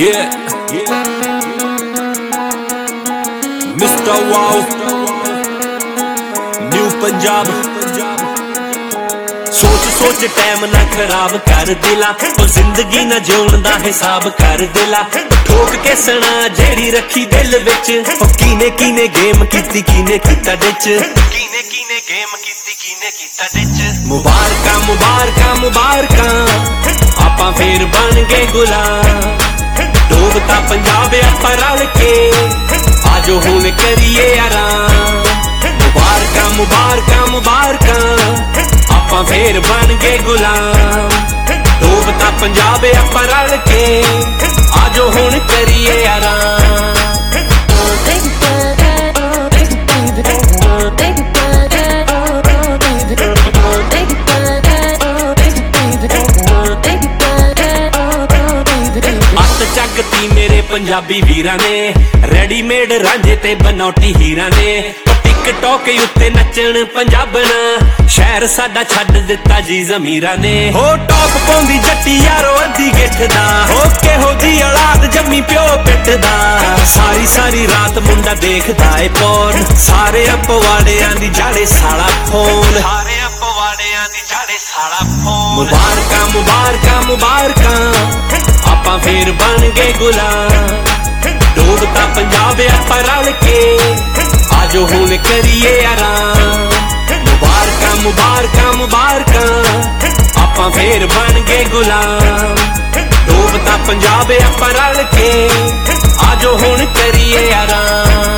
Yeah, Mr. Wow, New Punjab। सोच सोच time ना खराब कर दिला, ओ जिंदगी ना जीवन दा हिसाब कर दिला। ठोक के सना जेड़ी रखी दिल विच, ओ कीने कीने गेम कीती कीने कीता डिच, कीने कीने गेम कीती कीने कीता डिच। मुबारकां मुबारकां मुबारकां, आपां फेर बन गए गुलाम। डूबता पंजाब आपां रल के, आजो हुण करिए आराम। मुबारकां मुबारकां मुबारकां, आपां फेर बन गए गुलाम। डूबता पंजाब आपां रल के, आजो हुण करिए आराम। जगती मेरे पंजाबी वीरां ने, रेडीमेड रांझे ते बनौटी हीरां ने। टिकटॉक उत्ते नचण पंजाबना, शहर साडा छड्ड दिता जी ज़मीरां ने। हो टॉप पाउंदी जट्टी यारो अद्धी गिठ दा, हो किहो जी औलाद जम्मी प्यो पिट दा। सारी सारी रात मुंडा देखदा ए पोर्न, सारे अपवाड़ियां दी जाड़े साला फोन, सारे अपवाड़ियां दी जाड़े साला फोन। मुबारकां मुबारकां मुबारकां, आपां फेर बन गए गुलाम। डूबता पंजाब आपां रल के, आजो हुण करिए आराम। मुबारकां मुबारकां मुबारकां, आपां फेर बन गए गुलाम। डूबता पंजाब आपां रल के, आजो हुण करिए आराम।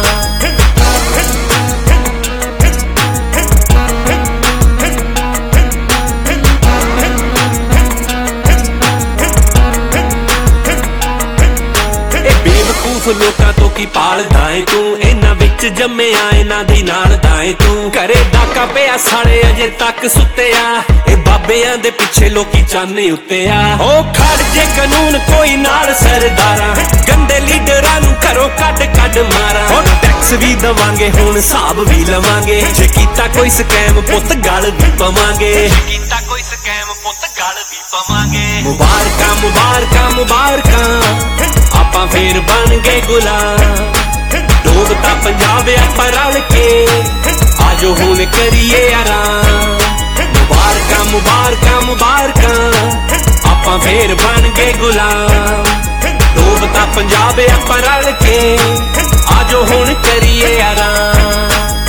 लोकां तो की पालदा है तू, इन्हां विच जम्मिया इन्हां दी नालदा है तू। घरे डाका पिया साले अजे तक सुत्ते आ, ए बाबियां दे पिछे लोकी चाने उत्ते आ। ओ खड़ जे कानून कोई नाल सरदारां, गंदे लीडरां नूं घरों कड कड मारां। ओ टैक्स भी दवांगे हुण हिसाब भी लवांगे, जे कीता कोई स्कैम पुत गल भी पवांगे, जे कीता कोई स्कैम पुत गल भी पवांगे। मुबारकां मुबारकां मुबारकां, आपां फेर बन गए गुलाम। डूबता पंजाब आपां रल के, आजो हुण करिए आराम। मुबारकां मुबारकां मुबारकां, आपां फेर बन गए गुलाम। डूबता पंजाब आपां रल के, आजो हुण करिए आराम।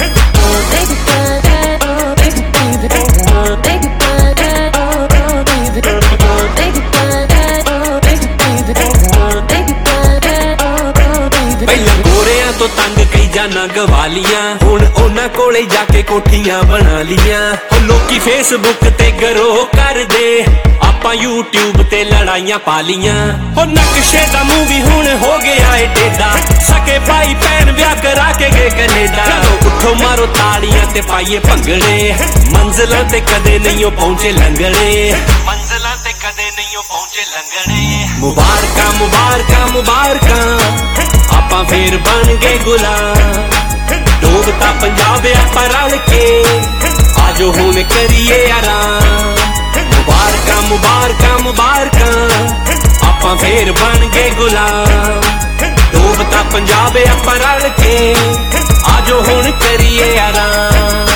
तो तंग कई जाना गवालियां, हुण उन्हां कोले जाके कोठियां बना लियां। लोकी फेसबुक ते गरोह कर दे, आपां यूट्यूब ते लड़ाइयां पा लियां। नक्शे दा मूवी हुण हो गया है टेढ़ा, सके भाई भैन ब्याह करा के गए कनेडा। उठो मारो ताड़ियां ते पाइए भंगड़े, मंजिलां ते कदे नहीं पहुंचे लंगड़े, मंजिलां ते कदे नहीं पहुंचे लंगड़े। मुबारकां मुबारकां मुबारकां, आपां फेर बन गए गुलाम। डूबता पंजाब आपां रल के, आजो हुण करिए आराम। मुबारकां मुबारकां मुबारकां, आपां फेर बन गए गुलाम। डूबता पंजाब आपां रल के, आजो हुण करिए आराम।